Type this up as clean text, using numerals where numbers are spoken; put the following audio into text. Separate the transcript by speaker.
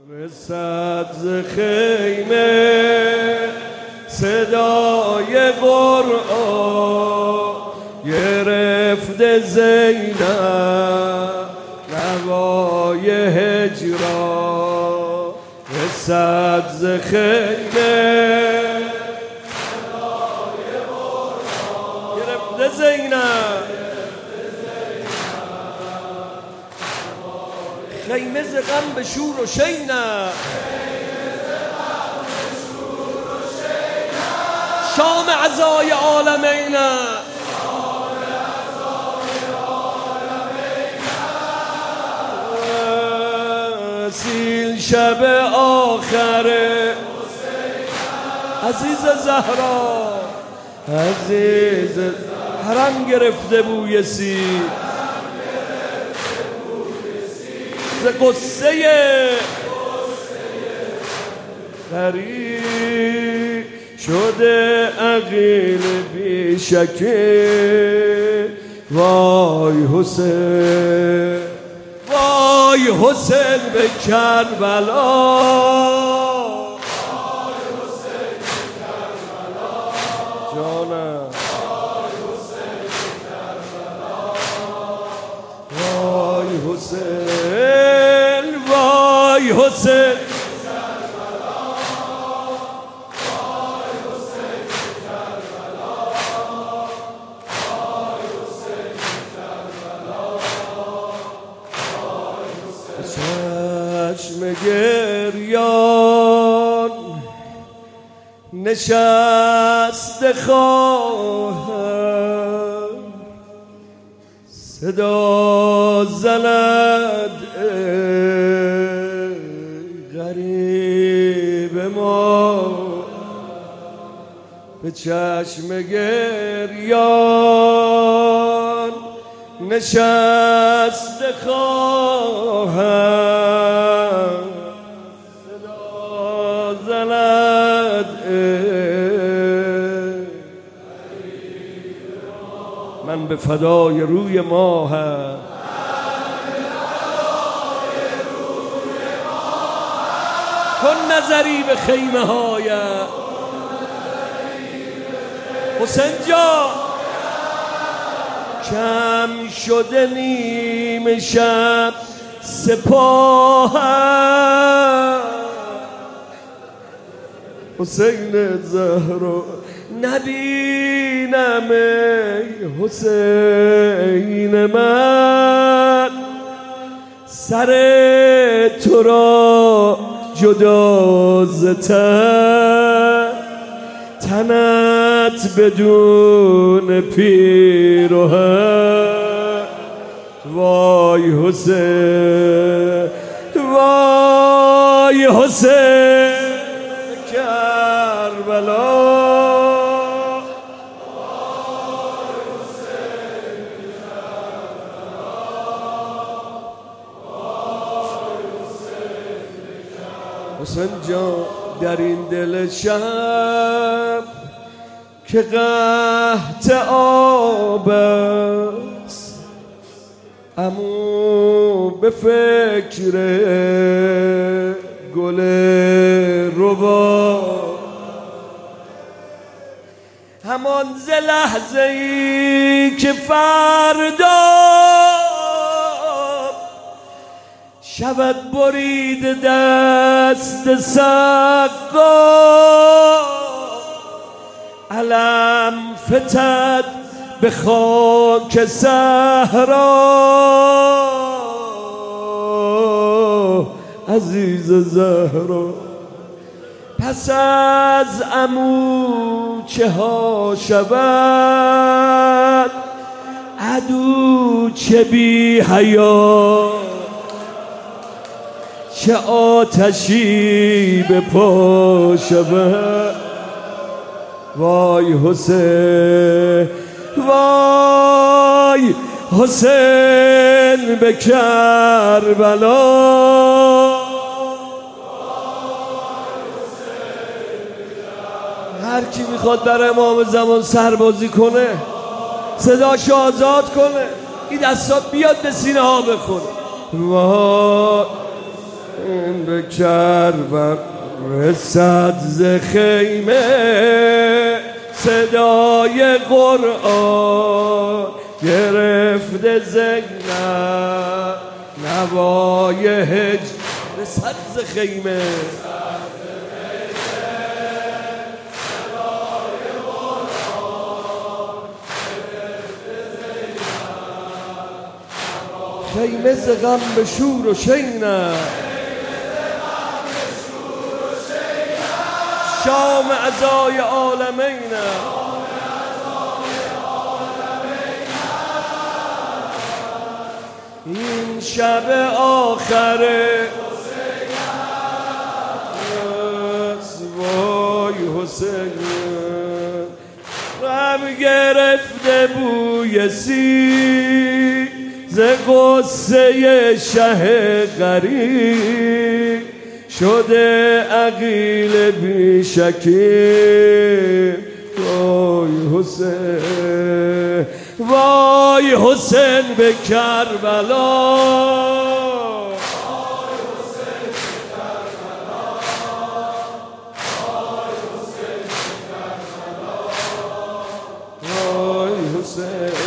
Speaker 1: رسد ز خیمه صدای قرآن، گرفته زینب نوای هجران. رسد ز خیمه صدای قرآن، گرفته زینب خیمه ز غم به شور و شینه. شام عزای عالمینه، سیل شب آخره عزیز زهرا، عزیز حرم گرفته بوی سیل ز قصه غریب شده عقیل بیشکه. وای حسین، وای حسین به کربلا، وای حسین به کربلا جانم، وای حسین به کربلا، وای حسین، وای حسین چشم گریان نشسته خواهم، صدا زند غریب ما. به چشم گریان نشسته خواهم، صدا زند من به فدای روی ماهم. کن نظری به خیمه هایم حسین جان، کم شده نیم شب سپاهم. حسین زهرا نبینم ای حسین من، سر تو را جدا ز تن، تنت بدون پیرهن. وای حسین، وای حسین کربلا، وای حسین کربلا، وای حسین کربلا. حسین جان در این دل شب که قحط آب است، عمو به فکر گل ربا، همان ز لحظه ای که فردا شود برید دست سقا، علم فتد به خاک صحرا. عزیز زهرا پس از عمو چه ها شود، عدو چه بی حیا، چه آتشی به پا شود. وای حسین، وای حسین به کربلا. هر کی میخواد برای امام زمان سربازی کنه صداشو آزاد کنه، این دستا بیاد به سینه ها بخونه. وای این به کربن رسد ز خیمه صدای قرآن گرفته زنگ نوای هج رسد ز خیمه خیمه ز غم به شور و شینه شام عزای عالمینه این شب آخره وای حسین غم گرفته بوی سی ز قصه شه غریب شده عقیل بیشکی وای حسین وای حسین به کربلا وای حسین